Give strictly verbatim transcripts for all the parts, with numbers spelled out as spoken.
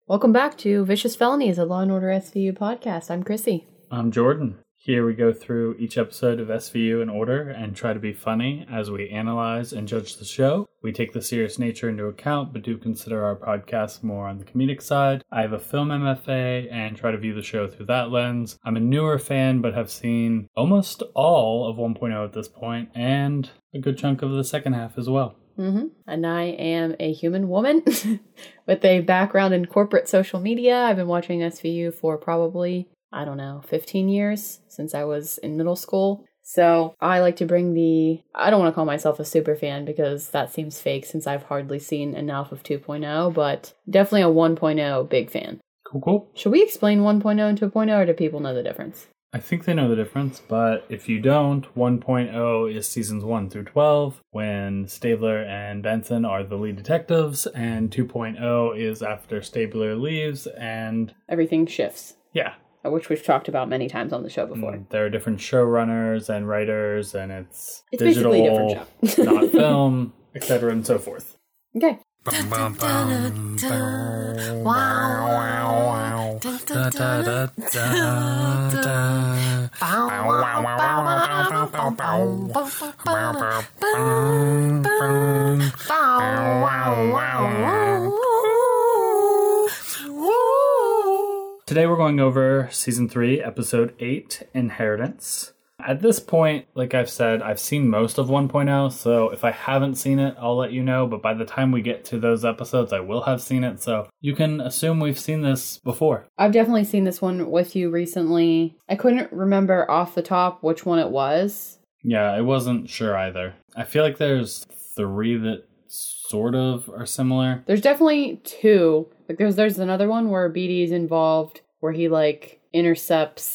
Welcome back to Vicious Felonies, a Law and Order S V U podcast. I'm Chrissy. I'm Jordan. Here we go through each episode of S V U in order and try to be funny as we analyze and judge the show. We take the serious nature into account, but do consider our podcast more on the comedic side. I have a film M F A and try to view the show through that lens. I'm a newer fan, but have seen almost all of one point oh at this point, and a good chunk of the second half as well. Mm-hmm. And I am a human woman with a background in corporate social media. I've been watching S V U for probably, I don't know, fifteen years since I was in middle school. So I like to bring the, I don't want to call myself a super fan because that seems fake since I've hardly seen enough of two point oh, but definitely a one point oh big fan. Cool, cool. Should we explain one point oh and two point oh, or do people know the difference? I think they know the difference, but if you don't, one point oh is seasons one through twelve, when Stabler and Benson are the lead detectives, and two point oh is after Stabler leaves, and everything shifts. Yeah. Which we've talked about many times on the show before. Mm, there are different showrunners and writers, and it's, it's digital, basically a different show. not film, et cetera, and so forth. Okay. Today we're going over Season three, Episode eight, Inheritance. At this point, like I've said, I've seen most of one point oh, so if I haven't seen it, I'll let you know, but by the time we get to those episodes, I will have seen it, so you can assume we've seen this before. I've definitely seen this one with you recently. I couldn't remember off the top which one it was. Yeah, I wasn't sure either. I feel like there's three that sort of are similar. There's definitely two. Like there's there's another one where B D's involved, where he like intercepts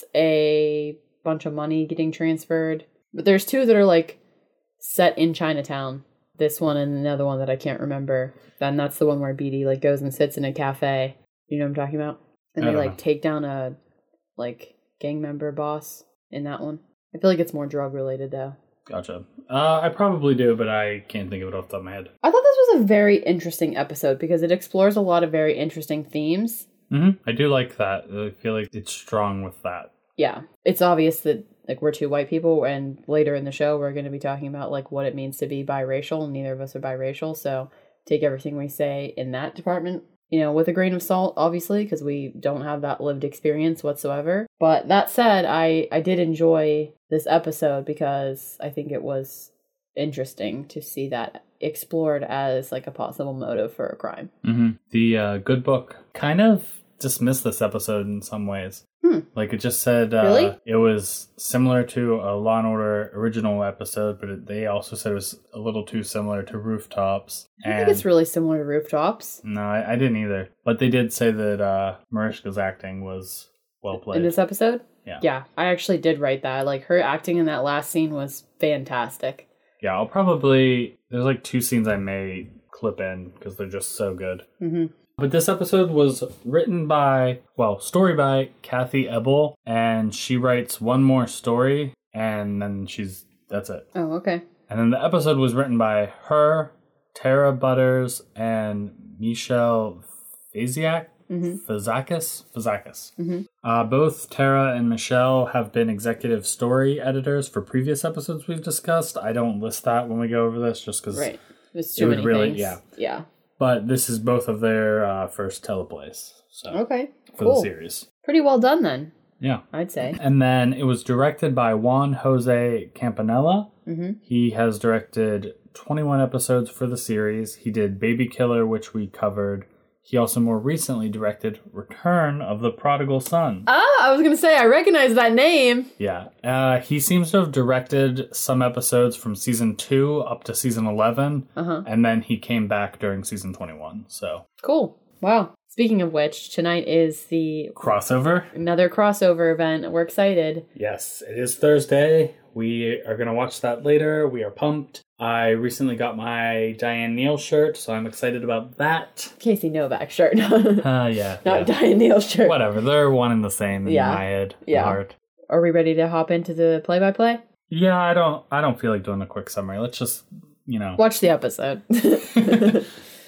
a bunch of money getting transferred. But there's two that are like set in Chinatown. This one and another one that I can't remember. Then that's the one where B D like goes and sits in a cafe. You know what I'm talking about? And they like know. take down a like gang member boss in that one. I feel like it's more drug related though. Gotcha. Uh, I probably do, but I can't think of it off the top of my head. I thought this was a very interesting episode because it explores a lot of very interesting themes. Mm-hmm. I do like that. I feel like it's strong with that. Yeah. It's obvious that like we're two white people, and later in the show we're going to be talking about like what it means to be biracial, and neither of us are biracial, so take everything we say in that department, you know, with a grain of salt, obviously, because we don't have that lived experience whatsoever. But that said, I, I did enjoy this episode because I think it was interesting to see that explored as like a possible motive for a crime. Mm-hmm. The uh, Good Book kind of dismissed this episode in some ways. Hmm. Like it just said uh, really? It was similar to a Law and Order original episode, but it, they also said it was a little too similar to Rooftops. I and, think it's really similar to Rooftops. No, I, I didn't either. But they did say that uh, Mariska's acting was well played. In this episode? Yeah. Yeah, I actually did write that. Like her acting in that last scene was fantastic. Yeah, I'll probably, there's like two scenes I may clip in because they're just so good. Mm-hmm. But this episode was written by, well, story by Kathy Ebel, and she writes one more story, and then she's, that's it. Oh, okay. And then the episode was written by her, Tara Butters, and Michelle Faziak, mm-hmm. Fazakis, Fazakis. Mm-hmm. Uh, both Tara and Michelle have been executive story editors for previous episodes we've discussed. I don't list that when we go over this, just because right. There's too it many would really, things. yeah. Yeah. But this is both of their uh, first teleplays. So okay, for cool. the series. Pretty well done then. Yeah. I'd say. And then it was directed by Juan Jose Campanella. Mm-hmm. He has directed twenty-one episodes for the series. He did Baby Killer, which we covered. He also more recently directed Return of the Prodigal Son. Ah, I was going to say, I recognize that name. Yeah. Uh, he seems to have directed some episodes from season two up to season eleven. Uh-huh. And then he came back during season twenty-one. So cool. Wow. Speaking of which, tonight is the crossover. Another crossover event. We're excited. Yes, it is Thursday. We are going to watch that later. We are pumped. I recently got my Diane Neal shirt, so I'm excited about that. Casey Novak shirt. uh, yeah. Not yeah. Diane Neal shirt. Whatever. They're one and the same in yeah. my head. Yeah. Heart. Are we ready to hop into the play-by-play? Yeah, I don't I don't feel like doing a quick summary. Let's just, you know. Watch the episode.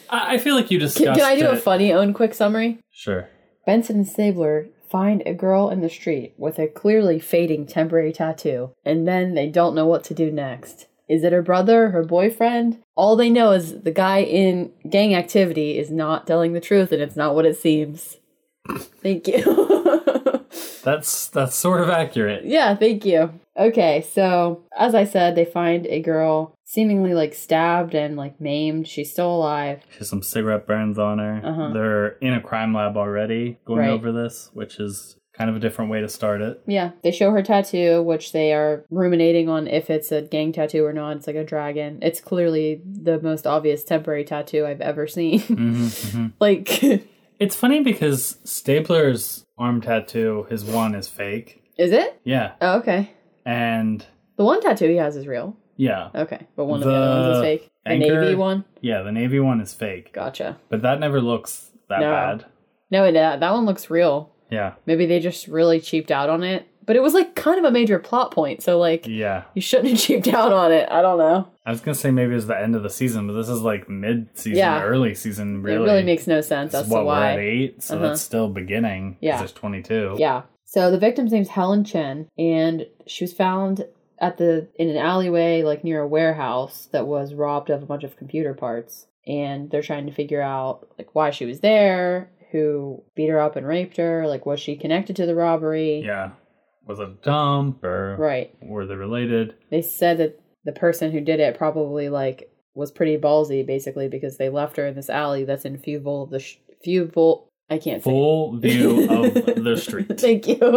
I, I feel like you discussed Can, can I do it. a funny own quick summary? Sure. Benson and Stabler find a girl in the street with a clearly fading temporary tattoo, and then they don't know what to do next. Is it her brother, her boyfriend? All they know is the guy in gang activity is not telling the truth, and it's not what it seems. Thank you. That's that's sort of accurate. Yeah, thank you. Okay, so as I said, they find a girl seemingly like stabbed and like maimed. She's still alive. She has some cigarette burns on her. Uh-huh. They're in a crime lab already going Right. over this, which is kind of a different way to start it. Yeah, they show her tattoo, which they are ruminating on if it's a gang tattoo or not. It's like a dragon. It's clearly the most obvious temporary tattoo I've ever seen. Mm-hmm, mm-hmm. Like, It's funny because Stabler's arm tattoo, his one, is fake. is it? Yeah. Oh, okay. And The one tattoo he has is real. yeah. Okay, but one of The the other ones is fake. The anchor- navy one? Yeah, the Navy one is fake. Gotcha. But that never looks that No. bad. No, it, uh, that one looks real. Yeah. Maybe they just really cheaped out on it. But it was like kind of a major plot point, so like Yeah. you shouldn't have cheaped out on it. I don't know. I was going to say maybe it was the end of the season, but this is like mid-season, Yeah. early season, really. It really makes no sense This as is what to we're at why. eight, so Uh-huh. that's still beginning. 'Cause Yeah. There's twenty-two. Yeah. So the victim's name's Helen Chen, and she was found at the in an alleyway like near a warehouse that was robbed of a bunch of computer parts. And they're trying to figure out like why she was there, who beat her up and raped her, like was she connected to the robbery? Yeah. Was it a dump or Right. were they related? They said that the person who did it probably like was pretty ballsy basically because they left her in this alley that's in few vol of the sh- few vol I can't say. Full view of the street. Thank you.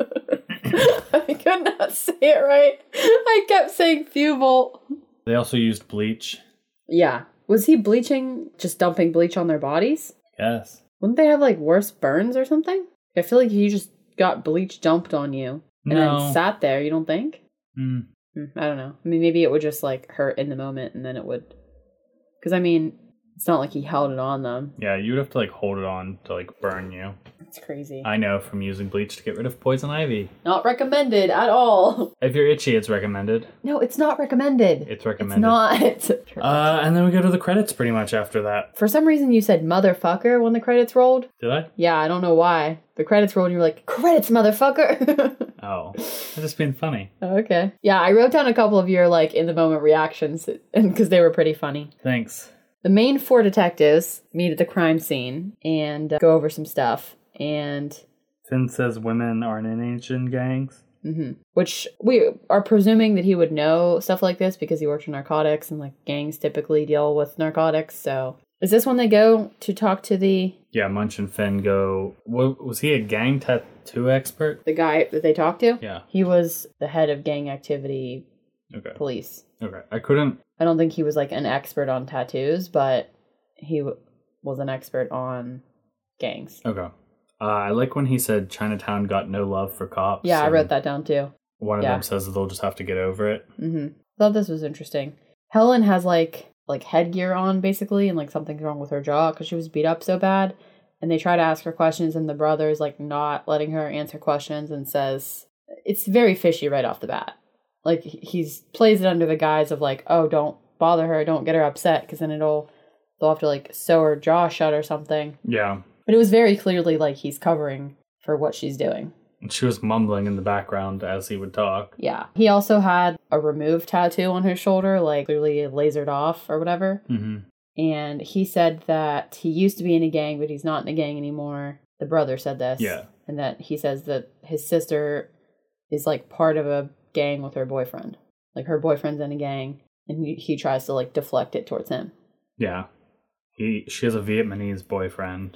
I could not say it right. I kept saying few volt. They also used bleach. Yeah. Was he bleaching, just dumping bleach on their bodies? Yes. Wouldn't they have like worse burns or something? I feel like he just got bleach dumped on you and No. then sat there, you don't think? Mm. Hmm, I don't know. I mean, maybe it would just like hurt in the moment and then it would. Because I mean, it's not like he held it on them. Yeah, you would have to like hold it on to like burn you. It's crazy. I know from using bleach to get rid of poison ivy. Not recommended at all. If you're itchy, it's recommended. No, it's not recommended. It's recommended. It's not. Uh, and then we go to the credits pretty much after that. For some reason, you said motherfucker when the credits rolled. Did I? Yeah, I don't know why. The credits rolled and you were like, credits, motherfucker. Oh, I'm just being funny. Okay. Yeah, I wrote down a couple of your like in the moment reactions because they were pretty funny. Thanks. The main four detectives meet at the crime scene and uh, go over some stuff. And Finn says women aren't in Asian gangs. mm-hmm, which we are presuming that he would know stuff like this because he works in narcotics and like gangs typically deal with narcotics. So is this when they go to talk to the Yeah, Munch and Finn go. What, was he a gang tattoo expert? the guy that they talked to? Yeah. He was the head of gang activity Okay. police. Okay. I couldn't. I don't think he was like an expert on tattoos, but he w- was an expert on gangs. Okay. Uh, I like when he said Chinatown got no love for cops. Yeah, I and wrote that down too. One of Yeah. them says that they'll just have to get over it. Mm-hmm. Thought this was interesting. Helen has like like headgear on basically, and like something's wrong with her jaw because she was beat up so bad. And they try to ask her questions, and the brother's like not letting her answer questions and says it's very fishy right off the bat. Like he's plays it under the guise of like, oh, don't bother her, don't get her upset, because then it'll they'll have to like sew her jaw shut or something. Yeah. But it was very clearly like he's covering for what she's doing. And she was mumbling in the background as he would talk. Yeah. He also had a removed tattoo on his shoulder, like clearly lasered off or whatever. Mm-hmm. And he said that he used to be in a gang, but he's not in a gang anymore. The brother said this. Yeah. And that he says that his sister is like part of a gang with her boyfriend. Like her boyfriend's in a gang, and he, he tries to like deflect it towards him. Yeah. He. She has a Vietnamese boyfriend.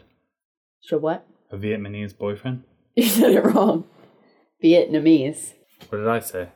So what? A Vietnamese boyfriend? You said it wrong. Vietnamese. What did I say?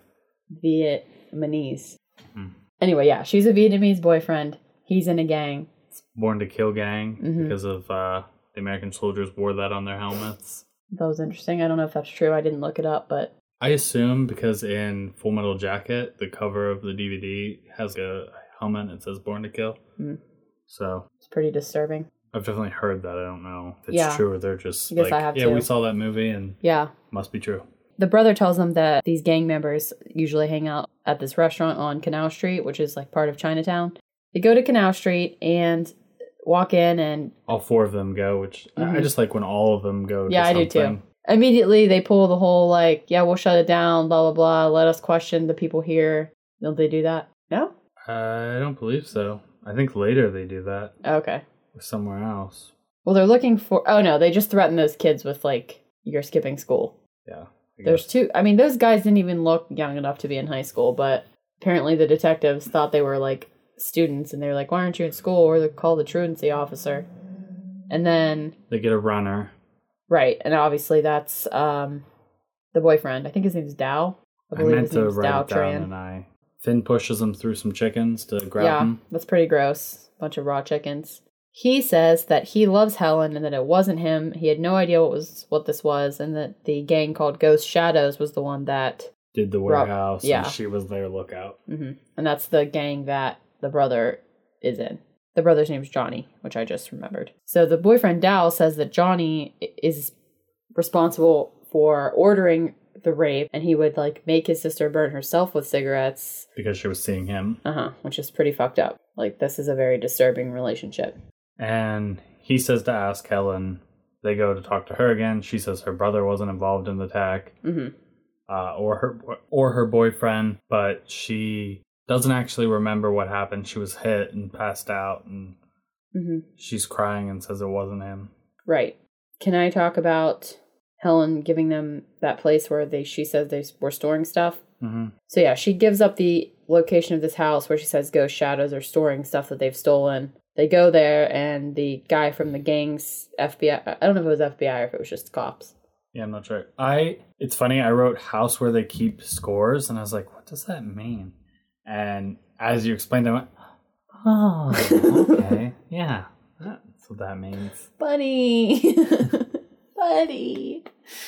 Vietnamese. Hmm. Anyway, yeah, she's a Vietnamese boyfriend. He's in a gang. Born to Kill gang Mhm. because of uh, the American soldiers wore that on their helmets. That was interesting. I don't know if that's true. I didn't look it up, but I assume because in Full Metal Jacket, the cover of the D V D has a helmet that says Born to Kill. Mm. So it's pretty disturbing. I've definitely heard that. I don't know if it's Yeah. true or they're just I guess like, I have yeah, too. we saw that movie and Yeah. must be true. The brother tells them that these gang members usually hang out at this restaurant on Canal Street, which is like part of Chinatown. They go to Canal Street and walk in and... All four of them go, which mm-hmm. I just like when all of them go Yeah, to I do too. Immediately, they pull the whole, like, yeah, we'll shut it down, blah, blah, blah. Let us question the people here. Don't they do that? No? Uh, I don't believe so. I think later they do that. Okay. Or somewhere else. Well, they're looking for... Oh, no, they just threaten those kids with, like, you're skipping school. Yeah. There's two... I mean, those guys didn't even look young enough to be in high school, but apparently the detectives thought they were, like, students, and they were like, why aren't you in school? Or they call the truancy officer. And then... They get a runner. Right, and obviously that's um, the boyfriend. I think his name's Dow. I believe I meant his name's to write Dow it down, Tran. and I... Finn pushes him through some chickens to grab yeah, them. That's pretty gross. Bunch of raw chickens. He says that he loves Helen and that it wasn't him. He had no idea what was what this was, and that the gang called Ghost Shadows was the one that... Did the warehouse, yeah. and she was their lookout. Mm-hmm. And that's the gang that the brother is in. The brother's name's Johnny, which I just remembered. So the boyfriend, Dow, says that Johnny is responsible for ordering the rape, and he would, like, make his sister burn herself with cigarettes. Because she was seeing him. Uh-huh, which is pretty fucked up. Like, this is a very disturbing relationship. And he says to ask Helen. They go to talk to her again. She says her brother wasn't involved in the attack. Mm-hmm. Uh, or her or her boyfriend, but she doesn't actually remember what happened. She was hit and passed out, and mm-hmm. she's crying and says it wasn't him. Right. Can I talk about Helen giving them that place where they she says they were storing stuff? Mm-hmm. So yeah, she gives up the location of this house where she says Ghost Shadows are storing stuff that they've stolen. They go there, and the guy from the gang's F B I, I don't know if it was F B I or if it was just cops. Yeah, I'm not sure. I, it's funny, I wrote house where they keep scores, and I was like, what does that mean? And as you explained, I went, oh, okay, yeah, that's what that means. Buddy. Buddy.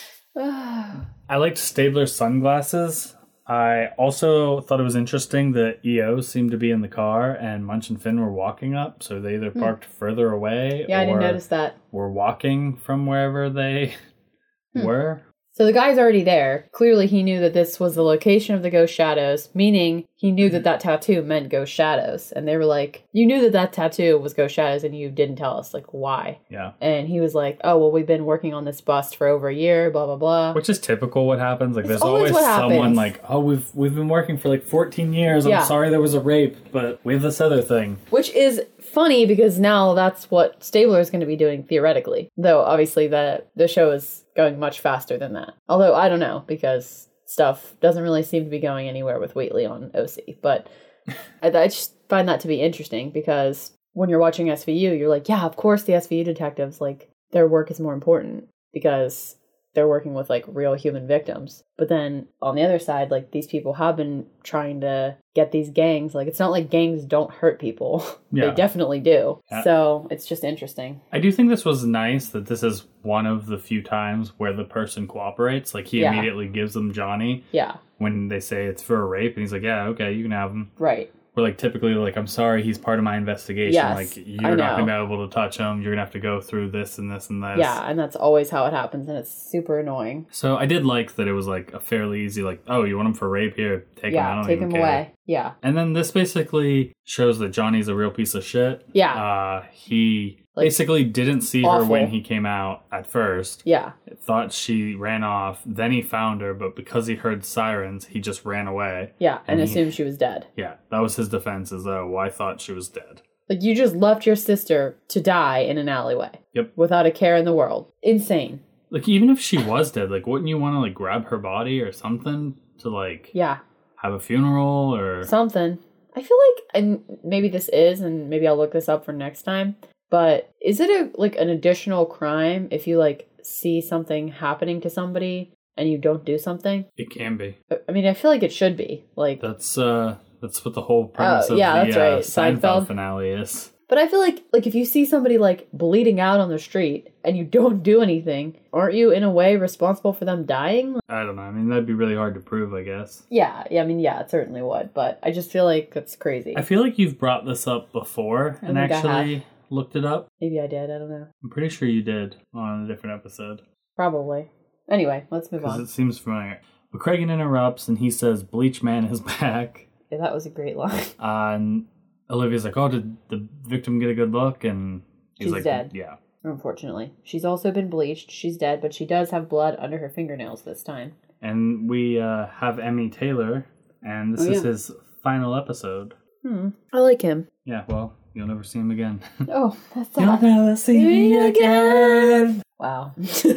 I liked Stabler's sunglasses. I also thought it was interesting that E O seemed to be in the car and Munch and Finn were walking up, so they either parked hmm. further away yeah, or I didn't notice that. were walking from wherever they hmm. were. So the guy's already there. Clearly he knew that this was the location of the Ghost Shadows, meaning he knew that that tattoo meant Ghost Shadows. And they were like, you knew that that tattoo was Ghost Shadows and you didn't tell us. Like, why? Yeah. And he was like, oh, well, we've been working on this bust for over a year, blah, blah, blah. Which is typical what happens. Like, it's there's always, always always someone like, oh, we've we've been working for like fourteen years. I'm yeah. sorry there was a rape, but we have this other thing. Which is funny because now that's what Stabler is going to be doing theoretically. Though, obviously, the, the show is going much faster than that. Although, I don't know, because stuff doesn't really seem to be going anywhere with Wheatley on O C. But I, I just find that to be interesting because when you're watching S V U, you're like, yeah, of course the S V U detectives, like, their work is more important because they're working with, like, real human victims. But then on the other side, like, these people have been trying to get these gangs. Like, it's not like gangs don't hurt people. Yeah. They definitely do. Yeah. So it's just interesting. I do think this was nice that this is one of the few times where the person cooperates. Like, he yeah. immediately gives them Johnny. Yeah. When they say it's for a rape. And he's like, yeah, okay, you can have him. Right. We're like, typically, like, I'm sorry, he's part of my investigation. Yes, like, you're not going to be able to touch him. You're going to have to go through this and this and this. Yeah, and that's always how it happens, and it's super annoying. So I did like that it was, like, a fairly easy, like, oh, you want him for rape? Here, take yeah, him. I don't take even him care. away. Yeah. And then this basically shows that Johnny's a real piece of shit. Yeah. Uh, he... Like, basically didn't see awful. her when he came out at first. Yeah. Thought she ran off. Then he found her, but because he heard sirens, he just ran away. Yeah, and, and he, assumed she was dead. Yeah, that was his defense, is though, well, I thought she was dead. Like, you just left your sister to die in an alleyway. Yep. Without a care in the world. Insane. Like, even if she was dead, like, wouldn't you want to, like, grab her body or something to, like... Yeah. Have a funeral or... Something. I feel like, and maybe this is, and maybe I'll look this up for next time, but is it a like an additional crime if you like see something happening to somebody and you don't do something? It can be. I mean, I feel like it should be. Like that's uh that's what the whole premise oh, of yeah, the that's right. uh, Seinfeld, Seinfeld finale is. But I feel like like if you see somebody like bleeding out on the street and you don't do anything, aren't you in a way responsible for them dying? I don't know. I mean, that'd be really hard to prove, I guess. Yeah, yeah. I mean, yeah, it certainly would. But I just feel like that's crazy. I feel like you've brought this up before and actually looked it up. Maybe I did. I don't know. I'm pretty sure you did on a different episode. Probably. Anyway, let's move on. Because it seems familiar. But Cragen interrupts and he says, Bleach Man is back. Yeah, that was a great line. Uh, and Olivia's like, oh, did the victim get a good look? And he's She's like, dead. Yeah. Unfortunately. She's also been bleached. She's dead, but she does have blood under her fingernails this time. And we uh, have Emmy Taylor, and this Oh, is yeah. his final episode. Hmm. I like him. Yeah, well, you'll never see him again. Oh, that's sad. You'll never see me again. Wow.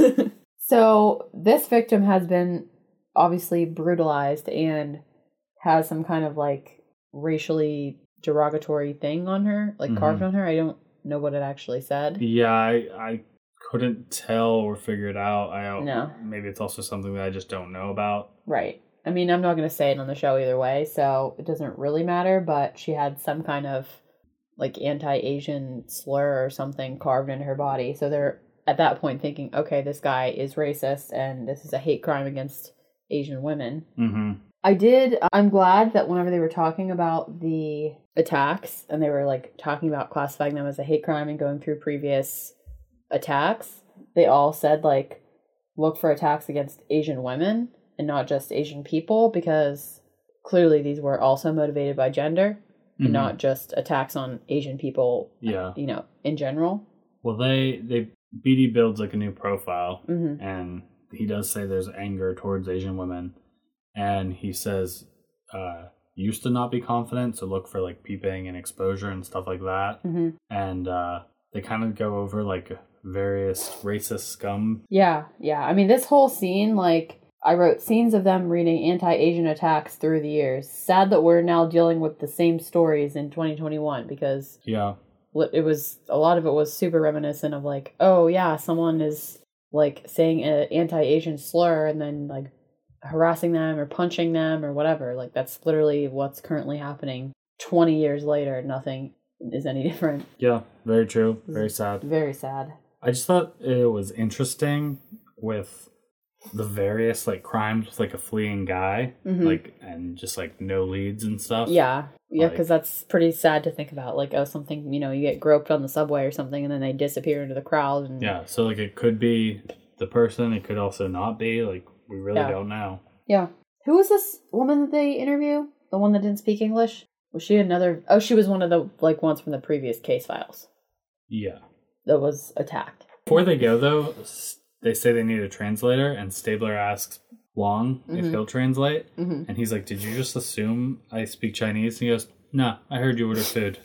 So this victim has been obviously brutalized and has some kind of like racially derogatory thing on her, like Mhm. carved on her. I don't know what it actually said. Yeah, I, I couldn't tell or figure it out. I don't, No. Maybe it's also something that I just don't know about. Right. I mean, I'm not going to say it on the show either way, so it doesn't really matter, but she had some kind of like anti-Asian slur or something carved into her body. So they're at that point thinking, okay, this guy is racist and this is a hate crime against Asian women. Mm-hmm. I did, I'm glad that whenever they were talking about the attacks and they were like talking about classifying them as a hate crime and going through previous attacks, they all said like, look for attacks against Asian women and not just Asian people, because clearly these were also motivated by gender Mm-hmm. and not just attacks on Asian people, Yeah. you know, in general. Well, they, they, B D builds like a new profile, Mm-hmm. and he does say there's anger towards Asian women. And he says, uh, used to not be confident, so look for like peeping and exposure and stuff like that. Mm-hmm. And uh, they kind of go over like various racist scum. Yeah, yeah. I mean, this whole scene, like, I wrote scenes of them reading anti-Asian attacks through the years. Sad that we're now dealing with the same stories in twenty twenty-one, because Yeah. it was, a lot of it was super reminiscent of like, oh yeah, someone is like saying an anti-Asian slur and then like harassing them or punching them or whatever. Like, that's literally what's currently happening twenty years later. Nothing is any different. Yeah, very true. Very sad. Very sad. I just thought it was interesting with the various like crimes with like a fleeing guy, Mhm. like, and just like no leads and stuff. Yeah, yeah, Like- because that's pretty sad to think about. Like, oh, something, you know, you get groped on the subway or something, and then they disappear into the crowd. And Yeah, so like it could be the person, it could also not be. Like, we really Yeah. don't know. yeah. Who was this woman that they interview? The one that didn't speak English? Was she another? Oh, she was one of the like ones from the previous case files Yeah. that was attacked. Before they go though, s- they say they need a translator, and Stabler asks Wong if Mhm. he'll translate, Mm-hmm. and he's like, "Did you just assume I speak Chinese?" And he goes, "No, I heard you order food."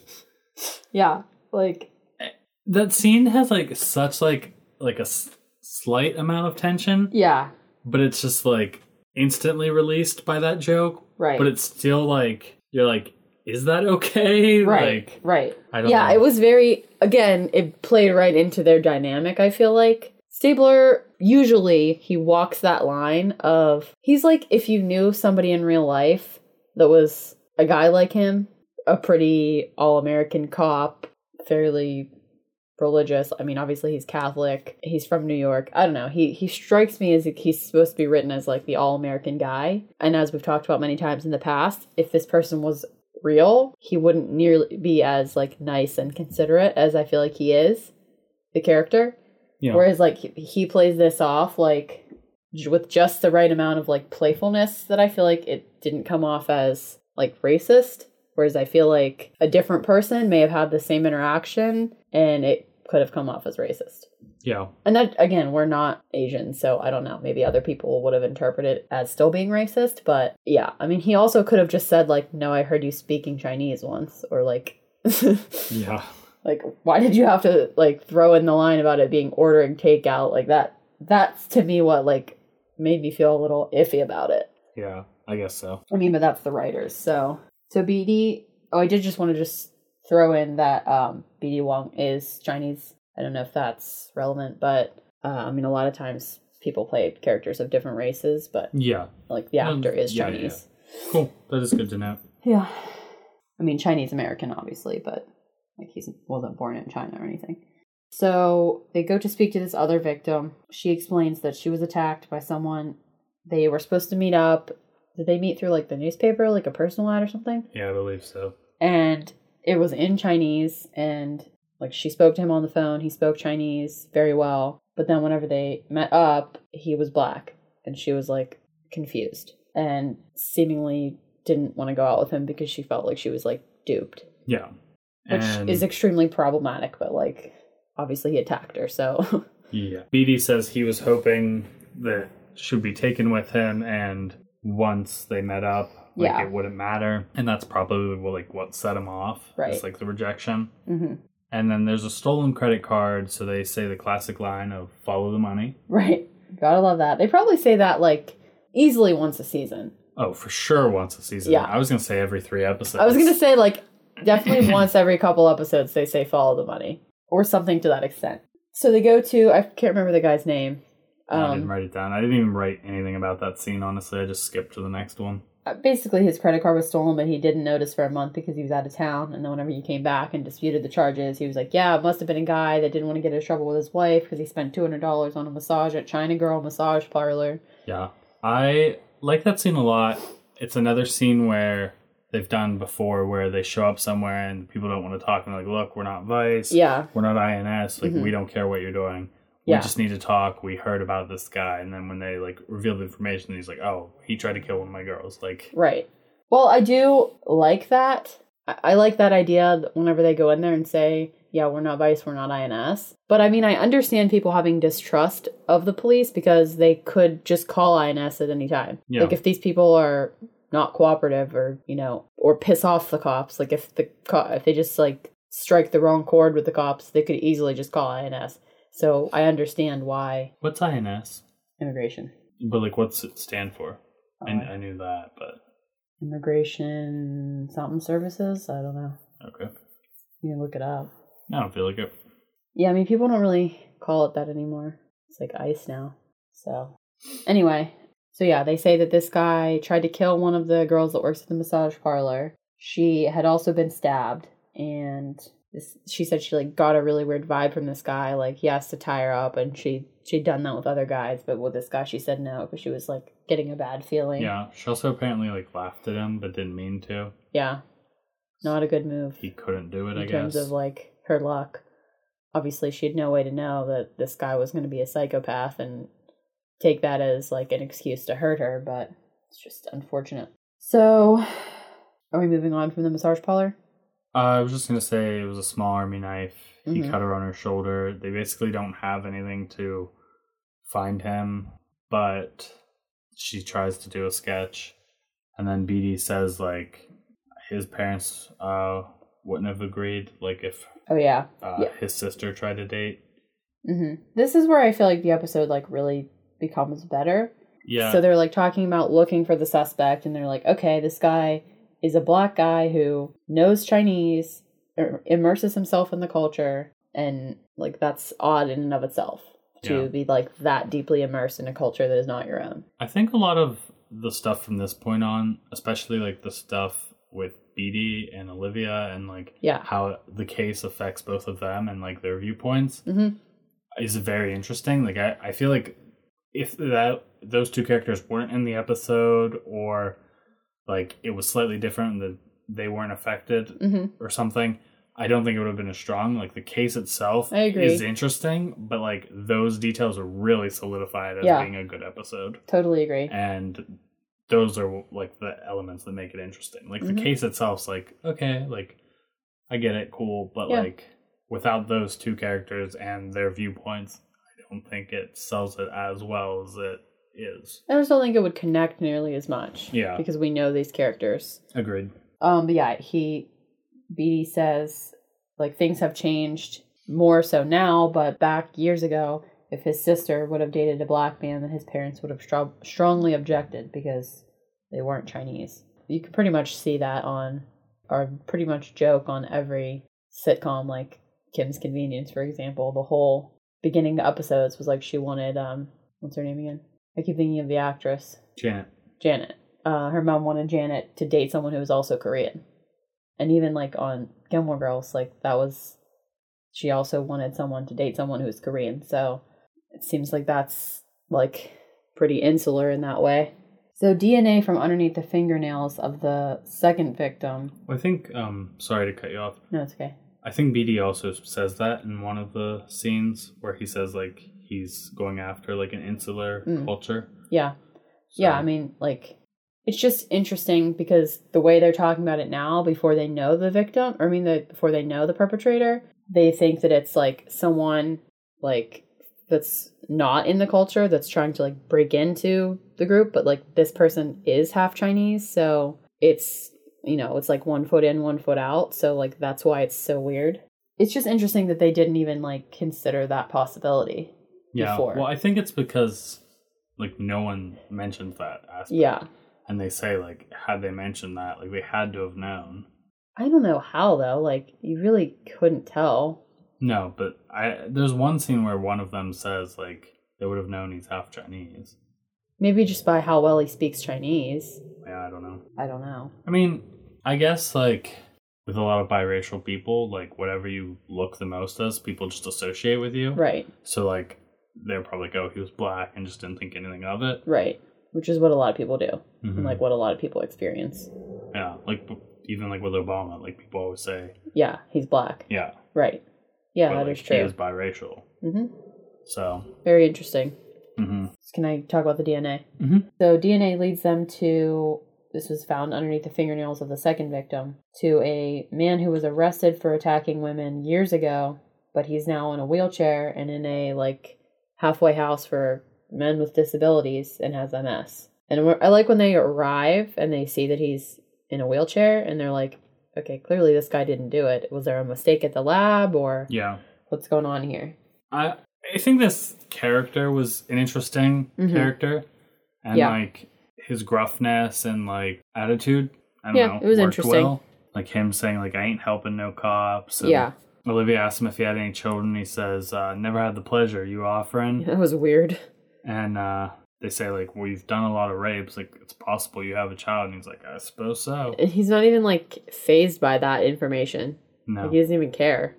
Yeah, like That scene has like such like like a s- slight amount of tension, yeah, but it's just like instantly released by that joke. right, But it's still like you're like, is that okay? right, Like, right. I don't Yeah, know. it was very, again, it played right into their dynamic, I feel like. Stabler, usually, he walks that line of, he's like if you knew somebody in real life that was a guy like him, a pretty all-American cop, fairly religious. I mean, obviously he's Catholic. He's from New York. I don't know. He he strikes me as he's supposed to be written as like the all-American guy. And as we've talked about many times in the past, if this person was real, he wouldn't nearly be as like nice and considerate as I feel like he is, the character. Yeah. Whereas like he, he plays this off like j- with just the right amount of like playfulness that I feel like it didn't come off as like racist. Whereas I feel like a different person may have had the same interaction and it could have come off as racist. Yeah. And that, again, we're not Asian, so I don't know. Maybe other people would have interpreted it as still being racist. But yeah, I mean, he also could have just said, like, no, I heard you speaking Chinese once. Or, like, Yeah. like, why did you have to, like, throw in the line about it being ordering takeout? Like, that, that's to me what, like, made me feel a little iffy about it. Yeah. I guess so. I mean, but that's the writers. So, so B D, oh, I did just want to just throw in that um, B D Wong is Chinese. I don't know if that's relevant, but uh, I mean, a lot of times people play characters of different races, but Yeah. like the actor Um, is yeah, Chinese. Cool. That is good to know. Yeah. I mean, Chinese American, obviously, but like he wasn't born in China or anything. So they go to speak to this other victim. She explains that she was attacked by someone. They were supposed to meet up. Did they meet through like the newspaper, like a personal ad or something? Yeah, I believe so. And it was in Chinese, and like she spoke to him on the phone. He spoke Chinese very well. But then whenever they met up, he was black, and she was like confused and seemingly didn't want to go out with him because she felt like she was like duped. Yeah. Which And is extremely problematic, but, like, obviously he attacked her, so... yeah. Beatty says he was hoping that she would be taken with him, and once they met up, like, Yeah. it wouldn't matter. And that's probably, like, what set him off. Right. It's, like, the rejection. Mm-hmm. And then there's a stolen credit card, so they say the classic line of, follow the money. Right. Gotta love that. They probably say that, like, easily once a season. Oh, for sure once a season. Yeah. I was going to say every three episodes. I was gonna say, like, definitely once every couple episodes they say follow the money. Or something to that extent. So they go to, I can't remember the guy's name. Um, I didn't write it down. I didn't even write anything about that scene, honestly. I just skipped to the next one. Basically, his credit card was stolen, but he didn't notice for a month because he was out of town. And then whenever he came back and disputed the charges, he was like, yeah, it must have been a guy that didn't want to get in trouble with his wife because he spent two hundred dollars on a massage at China Girl Massage Parlor. Yeah. I like that scene a lot. It's another scene where they've done before where they show up somewhere and people don't want to talk and they're like, look, we're not Vice. Yeah. We're not I N S. Like, Mm-hmm. we don't care what you're doing. We Yeah. just need to talk. We heard about this guy. And then when they, like, reveal the information, he's like, oh, he tried to kill one of my girls. Like, Right. Well, I do like that. I, I like that idea that whenever they go in there and say, yeah, we're not Vice, we're not I N S. But I mean, I understand people having distrust of the police because they could just call I N S at any time. Yeah. Like, if these people are not cooperative or, you know, or piss off the cops, like if the co- if they just, like, strike the wrong chord with the cops, they could easily just call I N S. So I understand why. what's I N S? Immigration. But, like, what's it stand for? I, Uh, I knew that, but... Immigration something services? I don't know. Okay. You can look it up. I don't feel like it. Yeah, I mean, people don't really call it that anymore. It's like ICE now. So, anyway. So, yeah, they say that this guy tried to kill one of the girls that works at the massage parlor. She had also been stabbed. And this, she said she, like, got a really weird vibe from this guy. Like, he asked to tie her up. And she, she'd done that with other guys. But with this guy, she said no. Because she was, like, getting a bad feeling. Yeah. She also apparently, like, laughed at him, but didn't mean to. Yeah. Not a good move. He couldn't do it, I in guess. terms of, like, her luck. Obviously, she had no way to know that this guy was going to be a psychopath and take that as, like, an excuse to hurt her, but it's just unfortunate. So, are we moving on from the massage parlor? Uh, I was just going to say it was a small army knife. He Mhm. cut her on her shoulder. They basically don't have anything to find him, but she tries to do a sketch. And then Beatty says, like, his parents uh, wouldn't have agreed, like, if Oh, yeah. uh, Yeah. his sister tried to date. Mm-hmm. This is where I feel like the episode, like, really becomes better. Yeah. So they're, like, talking about looking for the suspect, and they're like, okay, this guy is a black guy who knows Chinese, er, immerses himself in the culture, and, like, that's odd in and of itself to Yeah. be, like, that deeply immersed in a culture that is not your own. I think a lot of the stuff from this point on, especially, like, the stuff with Beatty and Olivia and, like, Yeah. how the case affects both of them and, like, their viewpoints Mm-hmm. is very interesting. Like, I, I feel like if that those two characters weren't in the episode, or, like, it was slightly different, that they weren't affected Mm-hmm. or something, I don't think it would have been as strong. Like, the case itself I agree. is interesting, but, like, those details are really solidified as Yeah. being a good episode. Totally agree. And those are, like, the elements that make it interesting. Like, Mhm. the case itself's like, okay, like, I get it, cool, but, Yeah. like, without those two characters and their viewpoints, I don't think it sells it as well as it is. I just don't think it would connect nearly as much. Yeah. Because we know these characters. Agreed. Um, but yeah, he, Beatty says, like, things have changed more so now, but back years ago, if his sister would have dated a black man, then his parents would have stro- strongly objected because they weren't Chinese. You can pretty much see that on, or pretty much joke on every sitcom, like Kim's Convenience, for example. The whole beginning to episodes was like she wanted, um, what's her name again? I keep thinking of the actress. Janet. Janet. Uh, her mom wanted Janet to date someone who was also Korean. And even, like, on Gilmore Girls, like, that was, she also wanted someone to date someone who was Korean. So it seems like that's, like, pretty insular in that way. So D N A from underneath the fingernails of the second victim. I think, um, sorry to cut you off. No, it's okay. I think Beatty also says that in one of the scenes where he says, like, he's going after, like, an insular Mm. culture. Yeah. So, Yeah, I mean, like, it's just interesting because the way they're talking about it now, before they know the victim, or I mean, the, before they know the perpetrator, they think that it's like someone like that's not in the culture that's trying to like break into the group, but like this person is half Chinese, so it's, you know, it's like one foot in, one foot out, so like that's why it's so weird. It's just interesting that they didn't even like consider that possibility yeah, before. Well, I think it's because like no one mentions that aspect. Yeah. And they say like had they mentioned that, like they had to have known. I don't know how though, like you really couldn't tell. No, but I there's one scene where one of them says, like, they would have known he's half Chinese. Maybe just by how well he speaks Chinese. Yeah, I don't know. I don't know. I mean, I guess, like, with a lot of biracial people, like, whatever you look the most as, people just associate with you. Right. So, like, they're probably like, oh, he was black and just didn't think anything of it. Right. Which is what a lot of people do. Mm-hmm. And, like, what a lot of people experience. Yeah, like, even, like, with Obama, like, people always say... Yeah, he's black. Yeah. Right. Yeah, but, that like, is true. He is biracial. Mm-hmm. So. Very interesting. Mm-hmm. Can I talk about the D N A? Mm-hmm. So D N A leads them to, this was found underneath the fingernails of the second victim, to a man who was arrested for attacking women years ago, but he's now in a wheelchair and in a, like, halfway house for men with disabilities and has M S. And I like when they arrive and they see that he's in a wheelchair and they're like, okay, clearly this guy didn't do it. Was there a mistake at the lab or yeah, what's going on here? I I think this character was an interesting mm-hmm. character. And, yeah. like, his gruffness and, like, attitude, I don't yeah, know, it was worked interesting. Well. Like, him saying, like, I ain't helping no cops. And yeah. Olivia asked him if he had any children. He says, uh, never had the pleasure. You offering? That was weird. And uh, they say, like, well, you've done a lot of rapes. Like, it's possible you have a child. And he's like, I suppose so. And he's not even, like, fazed by that information. No. Like, he doesn't even care.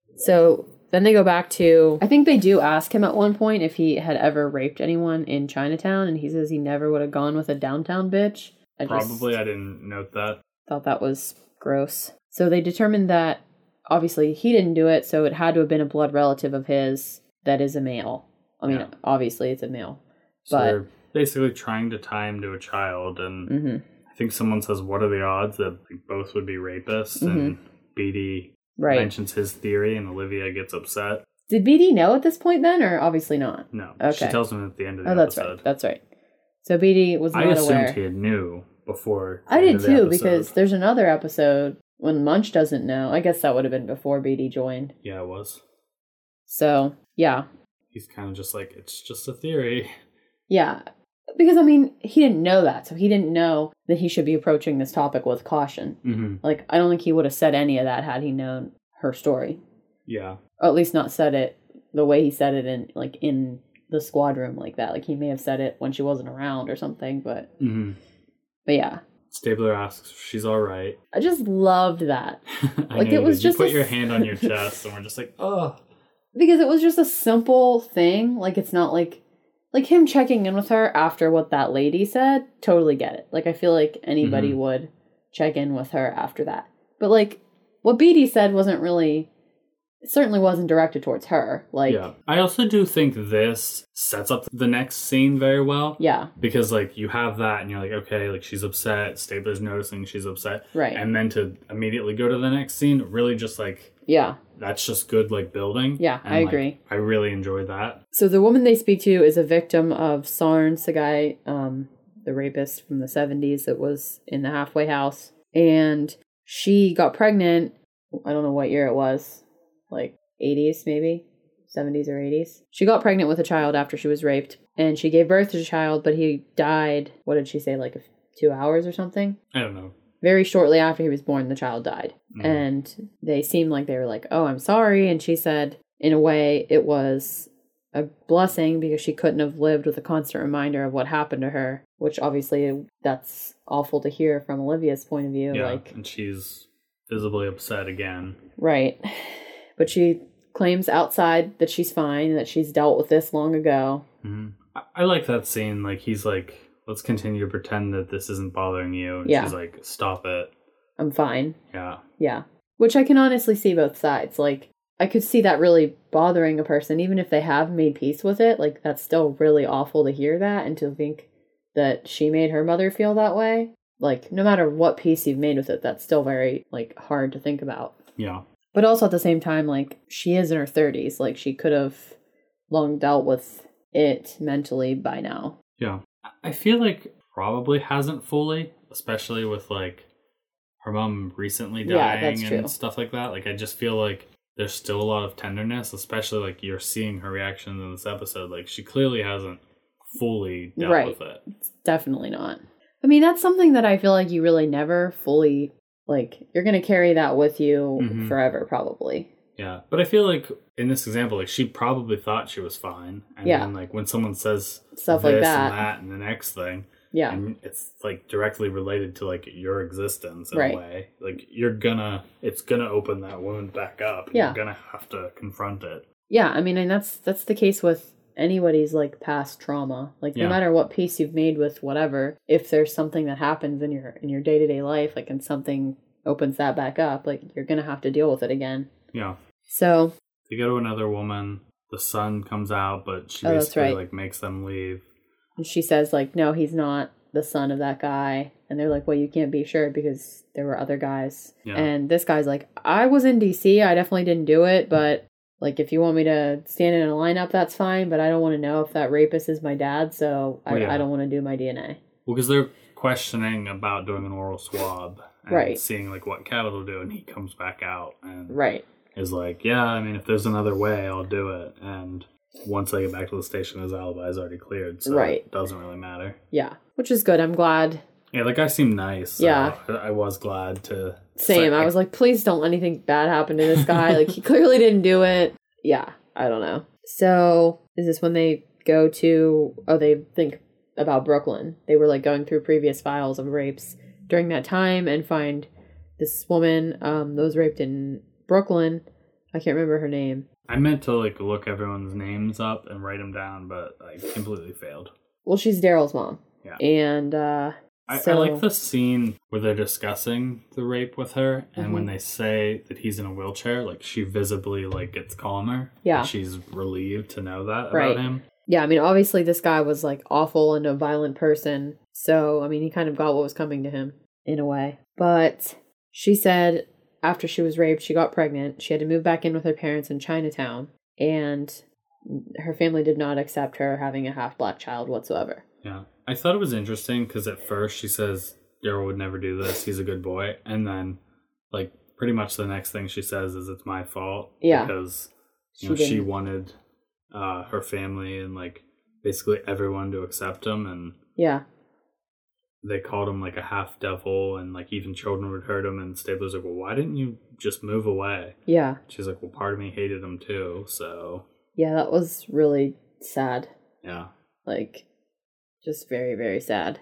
So then they go back to, I think they do ask him at one point if he had ever raped anyone in Chinatown. And he says he never would have gone with a downtown bitch. I Probably. I didn't note that. Thought that was gross. So they determined that, obviously, he didn't do it. So it had to have been a blood relative of his that is a male. I mean, yeah. obviously it's a male. So but they're basically trying to tie him to a child, and mm-hmm. I think someone says, what are the odds that both would be rapists? Mm-hmm. And Beatty right. mentions his theory, and Olivia gets upset. Did Beatty know at this point then, or obviously not? No. Okay. She tells him at the end of the oh, that's episode. Right. That's right. So Beatty was not I assumed aware. he had knew before I did too, because there's another episode when Munch doesn't know. I guess that would have been before Beatty joined. Yeah, it was. So, yeah. He's kind of just like, it's just a theory. Yeah. Because, I mean, he didn't know that, so he didn't know that he should be approaching this topic with caution. Mm-hmm. Like, I don't think he would have said any of that had he known her story. Yeah. Or at least not said it the way he said it in, like, in the squad room like that. Like, he may have said it when she wasn't around or something, but... Mm-hmm. But, yeah. Stabler asks if she's all right. I just loved that. I like, know it was you just put a... your hand on your chest, and we're just like, oh... Because it was just a simple thing. Like, it's not like... Like, him checking in with her after what that lady said, totally get it. Like, I feel like anybody mm-hmm. would check in with her after that. But, like, what Beatty said wasn't really... It certainly wasn't directed towards her. Like, yeah. I also do think this sets up the next scene very well. Yeah. Because, like, you have that, and you're like, okay, like, she's upset. Stabler's noticing she's upset. Right. And then to immediately go to the next scene, really just, like... Yeah. That's just good, like, building. Yeah, and, I like, agree. I really enjoyed that. So the woman they speak to is a victim of Sarnes, the guy, um, the rapist from the seventies that was in the halfway house. And she got pregnant, I don't know what year it was, like eighties maybe, seventies or eighties. She got pregnant with a child after she was raped. And she gave birth to the child, but he died, what did she say, like two hours or something? I don't know. Very shortly after he was born, the child died. Mm. And they seemed like they were like, oh, I'm sorry. And she said, in a way, it was a blessing because she couldn't have lived with a constant reminder of what happened to her, which obviously that's awful to hear from Olivia's point of view. Yeah, like, and she's visibly upset again. Right. But she claims outside that she's fine, that she's dealt with this long ago. Mm-hmm. I-, I like that scene. Like, he's like... Let's continue to pretend that this isn't bothering you. And yeah. she's like, stop it. I'm fine. Yeah. Yeah. Which I can honestly see both sides. Like, I could see that really bothering a person, even if they have made peace with it. Like, that's still really awful to hear that and to think that she made her mother feel that way. Like, no matter what peace you've made with it, that's still very, like, hard to think about. Yeah. But also at the same time, like, she is in her thirties. Like, she could have long dealt with it mentally by now. Yeah. I feel like probably hasn't fully, especially with, like, her mom recently Yeah, dying that's and true. stuff like that. Like, I just feel like there's still a lot of tenderness, especially, like, you're seeing her reactions in this episode. Like, she clearly hasn't fully dealt Right. with it. It's definitely not. I mean, that's something that I feel like you really never fully, like, you're going to carry that with you Mhm. forever, probably. Yeah. But I feel like in this example, like, she probably thought she was fine. And Yeah. then, like, when someone says Stuff this like that. and that and the next thing, Yeah. and it's, like, directly related to, like, your existence in Right. a way. Like, you're gonna, it's gonna open that wound back up. And Yeah. You're gonna have to confront it. Yeah, I mean, and that's that's the case with anybody's, like, past trauma. Like, Yeah. no matter what peace you've made with whatever, if there's something that happens in your in your day-to-day life, like, and something opens that back up, like, you're gonna have to deal with it again. Yeah. So, They go to another woman. The son comes out, but she Oh, that's basically, right. like, makes them leave. and she says, like, no, he's not the son of that guy. And they're like, well, you can't be sure because there were other guys. Yeah. And this guy's like, I was in D C. I definitely didn't do it. But, like, if you want me to stand in a lineup, that's fine. But I don't want to know if that rapist is my dad. So I, Well, yeah. I don't want to do my D N A. Well, because they're questioning about doing an oral swab. And Right. seeing, like, what Cabot will do. And he comes back out and Right. is like, yeah, I mean, if there's another way, I'll do it. And once they get back to the station, his alibi is already cleared. So Right. it doesn't really matter. Yeah. Which is good. I'm glad. Yeah, that guy seemed nice. So Yeah. I, I was glad to... Same. say- I was like, please don't let anything bad happen to this guy. Like, he clearly didn't do it. Yeah. I don't know. So, is this when they go to, oh, they think about Brooklyn. They were, like, going through previous files of rapes during that time and find this woman um, that was raped in Brooklyn. I can't remember her name. I meant to, like, look everyone's names up and write them down, but I completely failed. Well, she's Daryl's mom. Yeah. And, uh, I, so, I like the scene where they're discussing the rape with her, and Mhm. when they say that he's in a wheelchair, like, she visibly, like, gets calmer. Yeah. And she's relieved to know that Right. about him. Yeah, I mean, obviously this guy was, like, awful and a violent person. So, I mean, he kind of got what was coming to him in a way. But she said after she was raped, she got pregnant. She had to move back in with her parents in Chinatown. And her family did not accept her having a half-black child whatsoever. Yeah. I thought it was interesting because at first she says Daryl would never do this. He's a good boy. And then, like, pretty much the next thing she says is it's my fault. Yeah. Because, you She know, she didn't- wanted uh, her family and, like, basically everyone to accept him. And Yeah. they called him, like, a half devil. And, like, even children would hurt him. And Stabler's like, well, why didn't you just move away? Yeah. She's like, well, part of me hated him too. So, Yeah, that was really sad. yeah. Like, just very, very sad.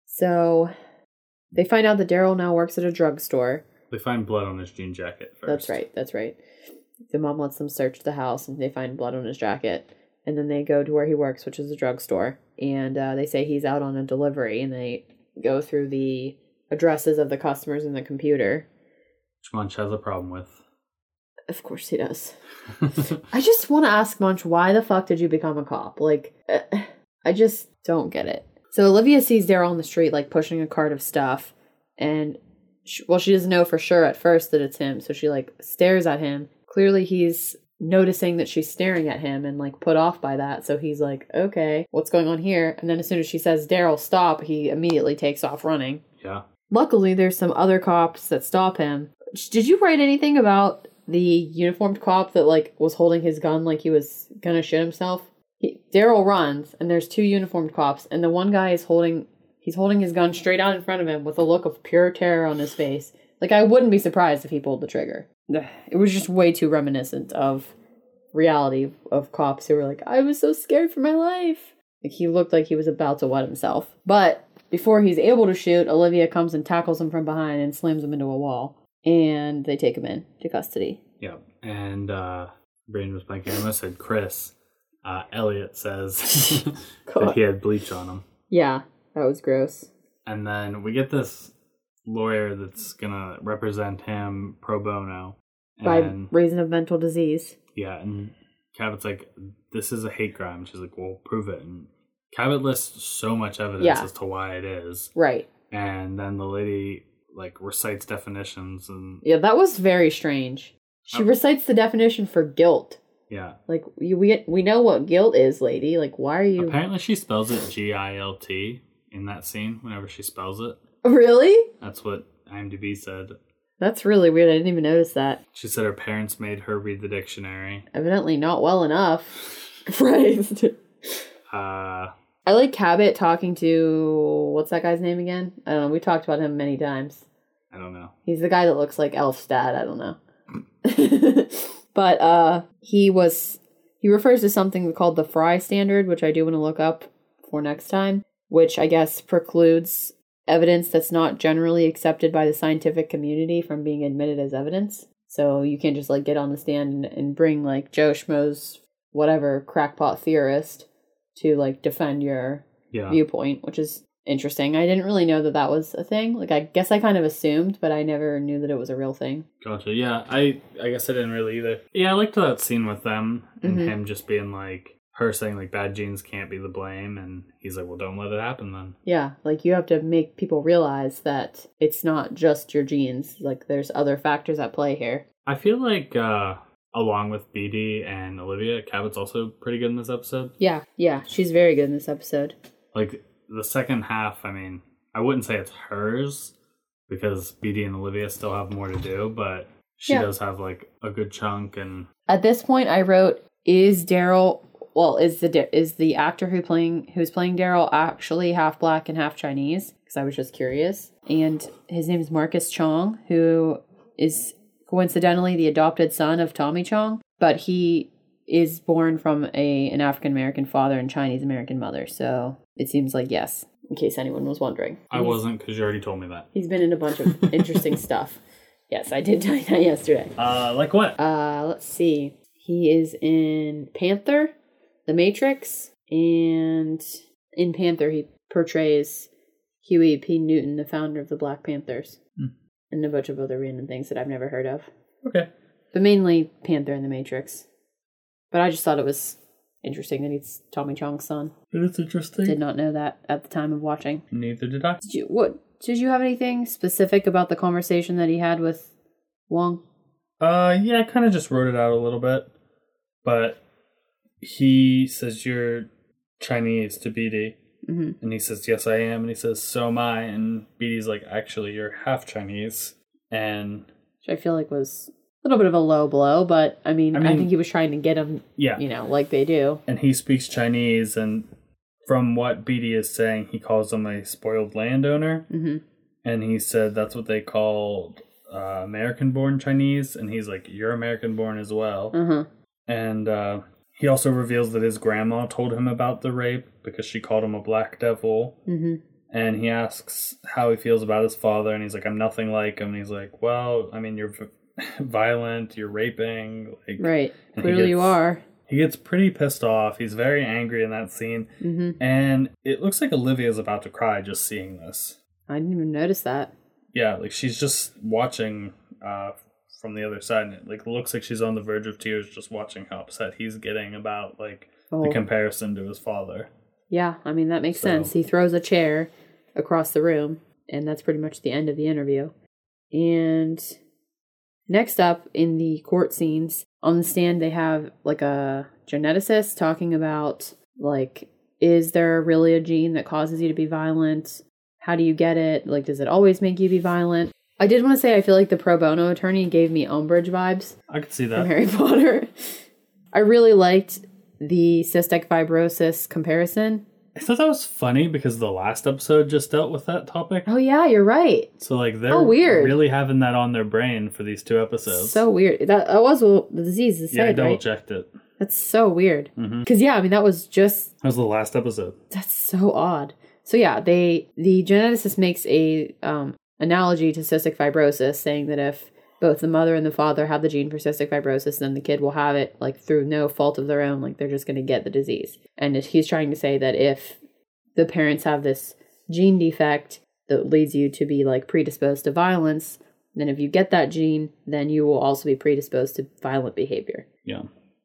So, they find out that Daryl now works at a drugstore. They find blood on his jean jacket first. That's right, that's right. The mom lets them search the house, and they find blood on his jacket. And then they go to where he works, which is a drugstore. And uh, they say he's out on a delivery, and they go through the addresses of the customers in the computer. Which Munch has a problem with. Of course he does. I just want to ask Munch, why the fuck did you become a cop? Like, uh, I just don't get it. So Olivia sees Daryl on the street, like, pushing a cart of stuff. And, she, well, she doesn't know for sure at first that it's him. So she, like, stares at him. Clearly he's noticing that she's staring at him and, like, put off by that. So he's like, okay, what's going on here? And then as soon as she says, Daryl, stop, he immediately takes off running. Yeah. Luckily, there's some other cops that stop him. Did you write anything about the uniformed cop that, like, was holding his gun like he was gonna shit himself? Daryl runs, and there's two uniformed cops, and the one guy is holding, he's holding his gun straight out in front of him with a look of pure terror on his face. Like, I wouldn't be surprised if he pulled the trigger. It was just way too reminiscent of reality of cops who were like, I was so scared for my life. Like, he looked like he was about to wet himself. But before he's able to shoot, Olivia comes and tackles him from behind and slams him into a wall. And they take him in to custody. Yeah. And uh Brandon was blanking. I almost said Chris. Uh, Elliot says that he had bleach on him. Yeah, that was gross. And then we get this lawyer that's going to represent him pro bono. By And, reason of mental disease. yeah, and Cabot's like, this is a hate crime. She's like, well, prove it. And Cabot lists so much evidence Yeah. as to why it is. Right. And then the lady, like, recites definitions and... Yeah, that was very strange. She Oh. recites the definition for guilt. Yeah. Like, we, we we know what guilt is, lady. Like, why are you... Apparently she spells it G I L T in that scene whenever she spells it. Really? That's what IMDb said. That's really weird. I didn't even notice that. She said her parents made her read the dictionary. Evidently not well enough. Christ. Uh... I like Cabot talking to... What's that guy's name again? I don't know. We talked about him many times. I don't know. He's the guy that looks like Elf's dad. I don't know. But uh, he was... He refers to something called the Fry Standard, which I do want to look up for next time, which I guess precludes evidence that's not generally accepted by the scientific community from being admitted as evidence. So you can't just like get on the stand and, and bring like Joe Schmo's whatever crackpot theorist to like defend your Yeah. viewpoint, which is interesting. I didn't really know that that was a thing. Like, I guess I kind of assumed, but I never knew that it was a real thing. Gotcha. Yeah, I I guess I didn't really either. Yeah, I liked that scene with them and Mhm. him just being like, her saying like bad genes can't be the blame, and he's like, well, don't let it happen then. Yeah, like you have to make people realize that it's not just your genes. Like, there's other factors at play here. I feel like uh, along with B D and Olivia, Cabot's also pretty good in this episode. Yeah, yeah, she's very good in this episode. Like the second half, I mean, I wouldn't say it's hers because B D and Olivia still have more to do, but she Yeah. does have like a good chunk. And At this point, I wrote, "Is Daryl? Well, is the is the actor who playing who's playing Daryl actually half black and half Chinese?" Because I was just curious. And his name is Marcus Chong, who is coincidentally the adopted son of Tommy Chong, but he is born from a an African American father and Chinese American mother. So it seems like yes, in case anyone was wondering. I He's- wasn't because you already told me that. He's been in a bunch of interesting stuff. Yes, I did tell you that yesterday. Uh, like what? Uh, let's see. He is in Panther, The Matrix, and in Panther he portrays Huey P. Newton, the founder of the Black Panthers, Hmm. and a bunch of other random things that I've never heard of. Okay. But mainly Panther and The Matrix. But I just thought it was interesting that he's Tommy Chong's son. It is interesting. Did not know that at the time of watching. Neither did I. Did you, what, did you have anything specific about the conversation that he had with Wong? Uh, yeah, I kind of just wrote it out a little bit. But he says, you're Chinese to B D. Mm-hmm. And he says, yes, I am. And he says, so am I. And B D's like, actually, you're half Chinese. And Which I feel like was a little bit of a low blow, but I mean, I I, mean- think he was trying to get him, yeah. you know, like they do. And he speaks Chinese. And from what B D is saying, he calls him a spoiled landowner. Mm-hmm. And he said that's what they called uh, American-born Chinese. And he's like, you're American-born as well. Uh-huh. And uh, he also reveals that his grandma told him about the rape because she called him a black devil. Mm-hmm. And he asks how he feels about his father. And he's like, I'm nothing like him. And he's like, well, I mean, you're v- violent. You're raping. Like, Right. and he Clearly you gets- are. He gets pretty pissed off. He's very angry in that scene. Mm-hmm. And it looks like Olivia's about to cry just seeing this. I didn't even notice that. Yeah, like she's just watching uh, from the other side. And it like looks like she's on the verge of tears just watching how upset he's getting about like Oh. the comparison to his father. Yeah, I mean, that makes So- sense. He throws a chair across the room, and that's pretty much the end of the interview. And next up in the court scenes, on the stand, they have like a geneticist talking about, like, is there really a gene that causes you to be violent? How do you get it? Like, does it always make you be violent? I did want to say I feel like the pro bono attorney gave me Umbridge vibes I could see from that. Harry Potter. I really liked the cystic fibrosis comparison. I thought that was funny because the last episode just dealt with that topic. Oh yeah, you're right. So like they're How weird. really having that on their brain for these two episodes. So weird. That, that was what the disease is yeah, I said, double right? checked it. That's so weird. Mhm. Because yeah, I mean that was just That was the last episode. that's so odd. So yeah, they the geneticist makes a um, analogy to cystic fibrosis, saying that if both the mother and the father have the gene for cystic fibrosis, then the kid will have it like through no fault of their own. Like they're just going to get the disease. And if he's trying to say that if the parents have this gene defect that leads you to be like predisposed to violence, then if you get that gene, then you will also be predisposed to violent behavior. Yeah. But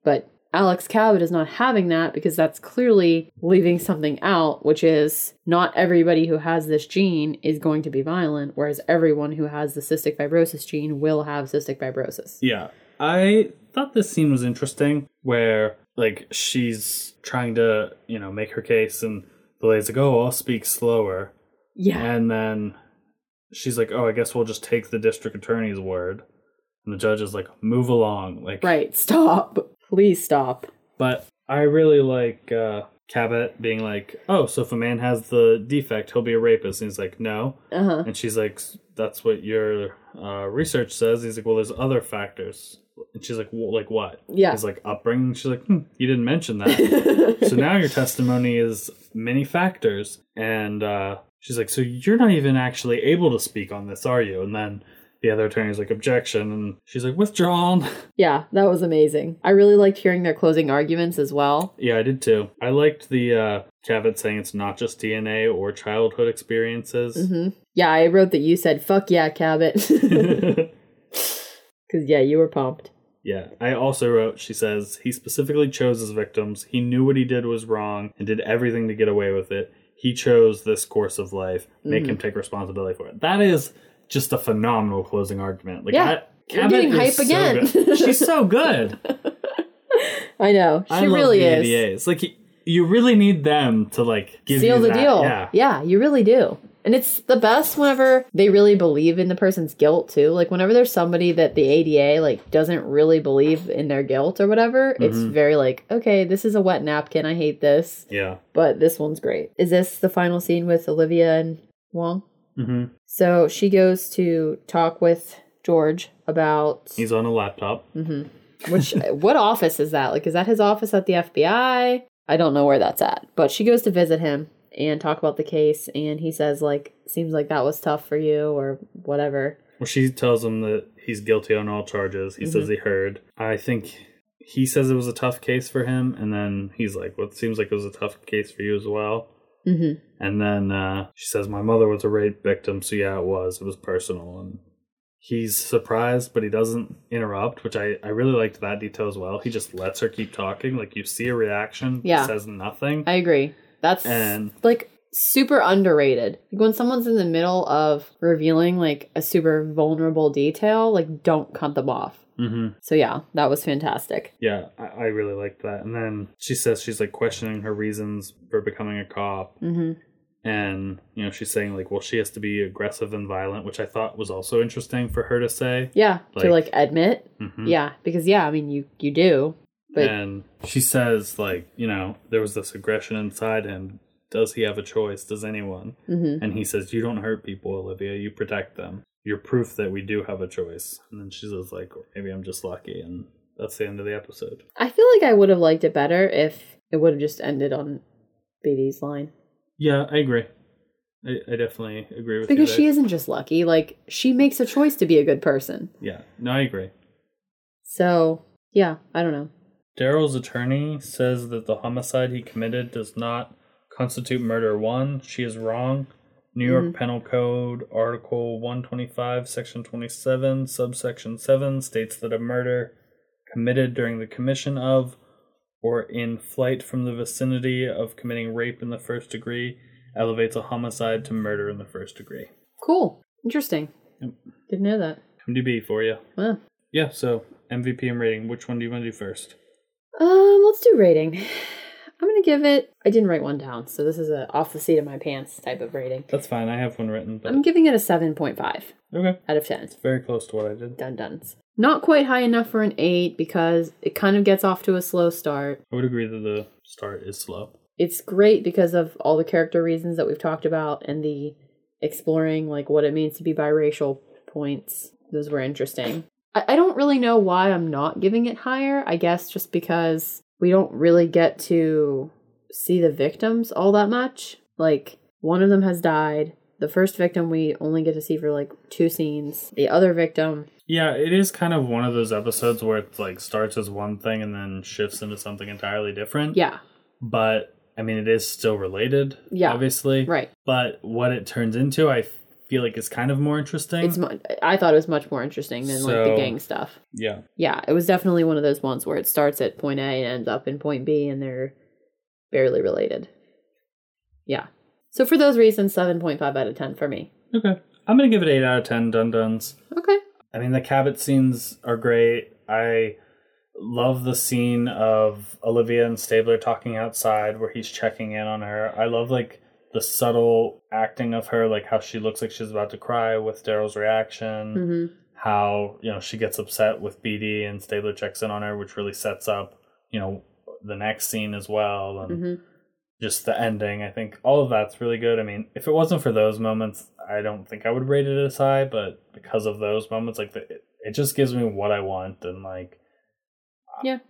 Alex Cabot is not having that because that's clearly leaving something out, which is not everybody who has this gene is going to be violent, whereas everyone who has the cystic fibrosis gene will have cystic fibrosis. Yeah. I thought this scene was interesting where, like, she's trying to, you know, make her case and the lady's like, oh, I'll speak slower. Yeah. And then she's like, oh, I guess we'll just take the district attorney's word. And the judge is like, move along. Like, right. Stop. Please stop. But I really like uh, Cabot being like, oh, so if a man has the defect, he'll be a rapist. And he's like, no. Uh-huh. And she's like, that's what your uh, research says. He's like, well, there's other factors. And she's like, well, like what? Yeah. He's like, upbringing. She's like, hmm, you didn't mention that. So now your testimony is many factors. And uh, she's like, so you're not even actually able to speak on this, are you? And then the other attorney's like, objection. And she's like, withdrawn. Yeah, that was amazing. I really liked hearing their closing arguments as well. Yeah, I did too. I liked the uh, Cabot saying it's not just D N A or childhood experiences. Mm-hmm. Yeah, I wrote that you said, fuck yeah, Cabot. Because, yeah, you were pumped. Yeah, I also wrote, she says, he specifically chose his victims. He knew what he did was wrong and did everything to get away with it. He chose this course of life. Make mm-hmm. him take responsibility for it. That is just a phenomenal closing argument. Like, yeah, I, you're getting hype so again. She's so good. I know. She I love really the is. A D As. Like, you really need them to, like, give seal you the that. deal. Yeah. yeah, you really do. And it's the best whenever they really believe in the person's guilt, too. Like, whenever there's somebody that the A D A, like, doesn't really believe in their guilt or whatever, mm-hmm. it's very like, okay, this is a wet napkin. I hate this. Yeah. But this one's great. Is this the final scene with Olivia and Wong? Mm-hmm. So she goes to talk with George about... He's on a laptop. Mm-hmm. Which, what office is that? Like, is that his office at the F B I? I don't know where that's at. But she goes to visit him and talk about the case, and he says, like, seems like that was tough for you, or whatever. Well, she tells him that he's guilty on all charges. He mm-hmm. says he heard. I think he says it was a tough case for him, and then he's like, well, it seems like it was a tough case for you as well. Mm-hmm. And then uh, she says, my mother was a rape victim, so yeah, it was. It was personal. And he's surprised, but he doesn't interrupt, which I, I really liked that detail as well. He just lets her keep talking. Like, you see a reaction, yeah. says nothing. I agree. That's, and, like, super underrated. Like, when someone's in the middle of revealing, like, a super vulnerable detail, like, don't cut them off. Mm-hmm. So, yeah, that was fantastic. Yeah, I, I really liked that. And then she says she's, like, questioning her reasons for becoming a cop. Mm-hmm. And, you know, she's saying, like, well, she has to be aggressive and violent, which I thought was also interesting for her to say. Yeah, like, to, like, admit. Mm-hmm. Yeah, because, yeah, I mean, you, you do. But... And she says, like, you know, there was this aggression inside him. Does he have a choice? Does anyone? Mm-hmm. And he says, you don't hurt people, Olivia. You protect them. You're proof that we do have a choice. And then she says, like, maybe I'm just lucky. And that's the end of the episode. I feel like I would have liked it better if it would have just ended on B D's line. Yeah, I agree. I, I definitely agree with because you Because she isn't just lucky. Like, she makes a choice to be a good person. Yeah. No, I agree. So, yeah, I don't know. Daryl's attorney says that the homicide he committed does not constitute murder one. She is wrong. New York mm-hmm. Penal Code, Article one twenty-five, Section twenty-seven, Subsection seven states that a murder committed during the commission of or in flight from the vicinity of committing rape in the first degree elevates a homicide to murder in the first degree. Cool. Interesting. Yep. Didn't know that. M D B for you. Wow. Yeah, so M V P and rating. Which one do you want to do first? Um, let's do rating. I'm going to give it... I didn't write one down, so this is a off the seat of my pants type of rating. That's fine. I have one written. But... I'm giving it a seven point five. Okay. Out of ten. It's very close to what I did. Dun duns. Not quite high enough for an eight because it kind of gets off to a slow start. I would agree that the start is slow. It's great because of all the character reasons that we've talked about and the exploring like what it means to be biracial points. Those were interesting. I, I don't really know why I'm not giving it higher. I guess just because we don't really get to see the victims all that much. Like, one of them has died. The first victim we only get to see for like two scenes. The other victim... Yeah, it is kind of one of those episodes where it like starts as one thing and then shifts into something entirely different. Yeah. But, I mean, it is still related, yeah, obviously. Right. But what it turns into, I feel like is kind of more interesting. It's mu- I thought it was much more interesting than like the So- gang stuff. Yeah. Yeah, it was definitely one of those ones where it starts at point A and ends up in point B, and they're barely related. Yeah. So for those reasons, seven point five out of ten for me. Okay. I'm going to give it eight out of ten dun-duns. Okay. I mean, the Cabot scenes are great. I love the scene of Olivia and Stabler talking outside where he's checking in on her. I love, like, the subtle acting of her, like how she looks like she's about to cry with Daryl's reaction. Mm-hmm. How, you know, she gets upset with B D and Stabler checks in on her, which really sets up, you know, the next scene as well. And Mm-hmm. just the ending. I think all of that's really good. I mean, if it wasn't for those moments, I don't think I would rate it as high, but because of those moments, like the, it, it just gives me what I want. And like, Yeah.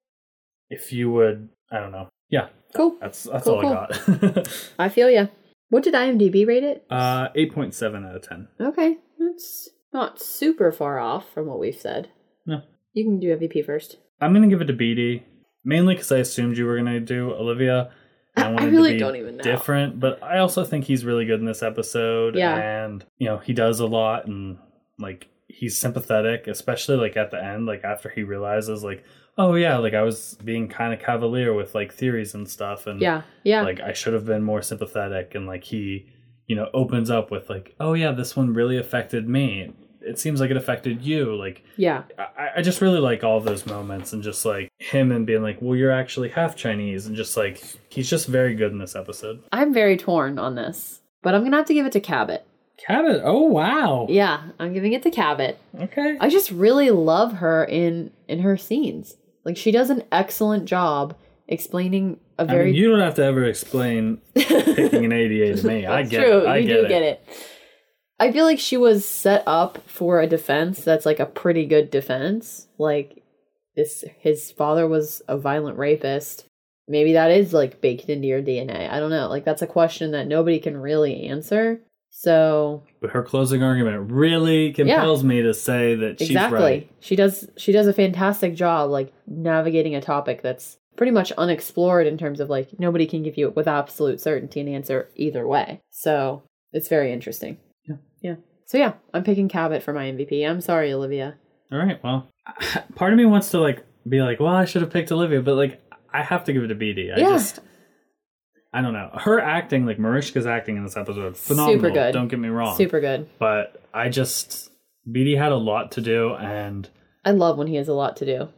if you would, I don't know. Yeah. Cool. That's, that's Cool, all cool. I got. I feel ya. What did IMDb rate it? uh, eight point seven out of ten. Okay. That's not super far off from what we've said. No. You can do M V P first. I'm going to give it to B D, mainly because I assumed you were going to do Olivia. And I I wanted really to be don't even know. different, but I also think he's really good in this episode. Yeah. And, you know, he does a lot and, like, he's sympathetic, especially, like, at the end, like, after he realizes, like, oh, yeah, like, I was being kind of cavalier with, like, theories and stuff. And, Yeah. Yeah. like, I should have been more sympathetic. And, like, he, you know, opens up with, like, oh, yeah, this one really affected me. It seems like it affected you. Like, yeah. I, I just really like all of those moments and just like him and being like, well, you're actually half Chinese, and just like he's just very good in this episode. I'm very torn on this, but I'm gonna have to give it to Cabot. Cabot, oh wow. Yeah, I'm giving it to Cabot. Okay. I just really love her in in her scenes. Like, she does an excellent job explaining a very. I mean, you don't have to ever explain picking an A D A to me. I That's get true. it. I you get do it. get it. I feel like she was set up for a defense that's like a pretty good defense. Like, this, his father was a violent rapist. Maybe that is like baked into your D N A. I don't know. Like, that's a question that nobody can really answer. So, But her closing argument really compels me to say that she's exactly. right. She does she does a fantastic job like navigating a topic that's pretty much unexplored in terms of like nobody can give you with absolute certainty an answer either way. So, it's very interesting. Yeah. Yeah. So yeah, I'm picking Cabot for my M V P. I'm sorry, Olivia. All right. Well, part of me wants to like be like, well, I should have picked Olivia, but like I have to give it to B D. I Yeah. just I don't know. Her acting, like Mariska's acting in this episode, phenomenal. Super good. Don't get me wrong. Super good. But I just B D had a lot to do, and I love when he has a lot to do.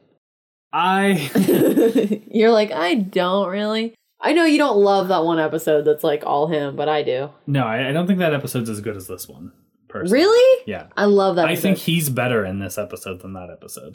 I You're like, I don't really. I know you don't love that one episode that's like all him, but I do. no, I, I don't think that episode's as good as this one. Personally. Really? Yeah. I love that I episode. think he's better in this episode than that episode.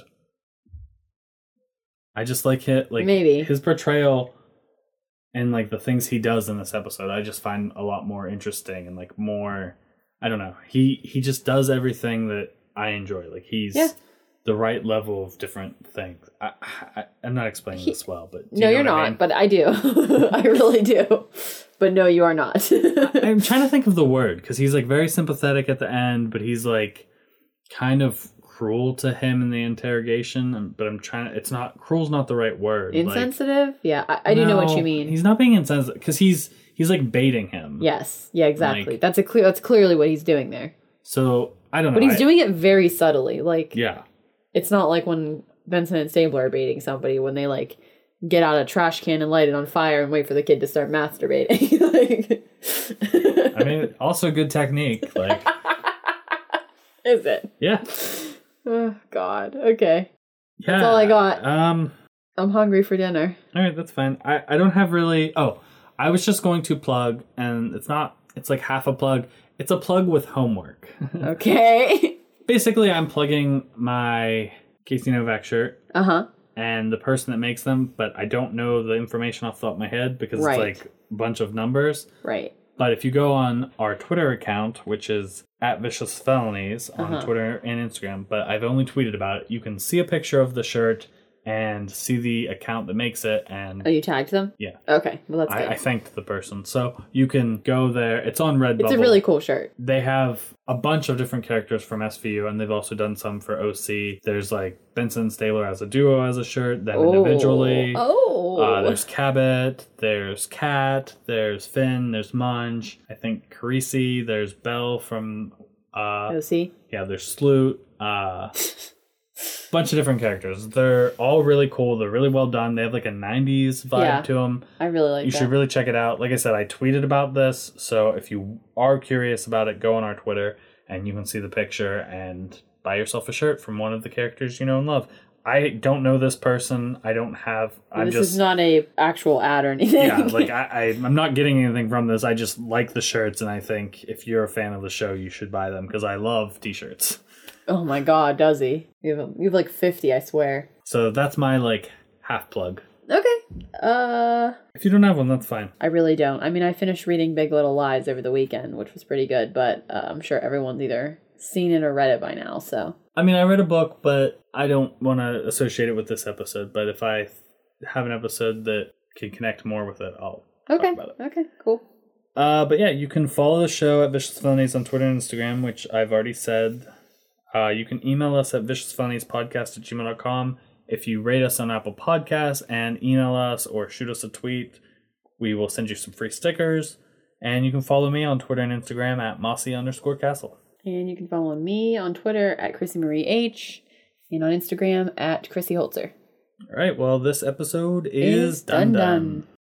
I just like it, like Maybe. his portrayal and like the things he does in this episode. I just find a lot more interesting and like more. I don't know. He he just does everything that I enjoy. Like he's Yeah. the right level of different things. I, I I'm not explaining He- this well, but do No, you know you're what I not, mean? but I do. I really do. But no, you are not. I'm trying to think of the word because he's like very sympathetic at the end, but he's like kind of cruel to him in the interrogation. and- But I'm trying to, it's not, cruel's not the right word. Like, Insensitive? Yeah, I, I do know what no, you mean. He's not being insensitive because he's, he's like baiting him. Yes. Yeah, exactly. Like- that's a clear. That's clearly what he's doing there. So I don't know. But he's I- doing it very subtly. Like, Yeah. it's not like when Benson and Stabler are baiting somebody when they like get out a trash can and light it on fire and wait for the kid to start masturbating. like, I mean, also good technique. Like, is it? yeah. Oh God. Okay. Yeah. That's all I got. Um, I'm hungry for dinner. all right, that's fine. I, I don't have really, oh, I was just going to plug, and it's not, it's like half a plug. It's a plug with homework. Okay. Basically, I'm plugging my Casey Novak shirt Uh huh. and the person that makes them, but I don't know the information off the top of my head because Right. it's like a bunch of numbers. Right. But if you go on our Twitter account, which is at Vicious Felonies on Uh-huh. Twitter and Instagram, but I've only tweeted about it, you can see a picture of the shirt and see the account that makes it. And Oh, you tagged them? yeah. Okay, well that's good. I, I thanked the person. So you can go there. It's on Redbubble. It's a really cool shirt. They have a bunch of different characters from S V U, and they've also done some for O C. There's like Benson and Stabler as a duo as a shirt, them Oh. individually. Oh. Uh, there's Cabot, there's Kat, there's Finn, there's Munch, I think Carisi, there's Belle from... Uh, O C? Yeah, there's Sloot. Uh, bunch of different characters. They're all really cool. They're really well done. They have like a nineties vibe Yeah. to them. I really like You that. should really check it out. Like I said, I tweeted about this, so if you are curious about it, go on our Twitter and you can see the picture and buy yourself a shirt from one of the characters you know and love. I don't know this person. I don't have... I'm this just, is not a actual ad or anything. yeah, like I, I, I'm not getting anything from this. I just like the shirts, and I think if you're a fan of the show, you should buy them because I love t-shirts. Oh my god, does he? You have, you have like fifty, I swear. So that's my like half plug. Okay. Uh, If you don't have one, that's fine. I really don't. I mean, I finished reading Big Little Lies over the weekend, which was pretty good, but uh, I'm sure everyone's either seen it or read it by now, so... I mean, I read a book, but I don't want to associate it with this episode. But if I have an episode that can connect more with it, I'll Okay, talk about it. okay, cool. Uh, but yeah, you can follow the show at Vicious Felonies on Twitter and Instagram, which I've already said. Uh, you can email us at viciousfeloniespodcast at gmail dot com. If you rate us on Apple Podcasts and email us or shoot us a tweet, we will send you some free stickers. And you can follow me on Twitter and Instagram at mossy underscore castle. And you can follow me on Twitter at Chrissy Marie H and on Instagram at Chrissy Holzer. All right, well, this episode is, Is done done done. done.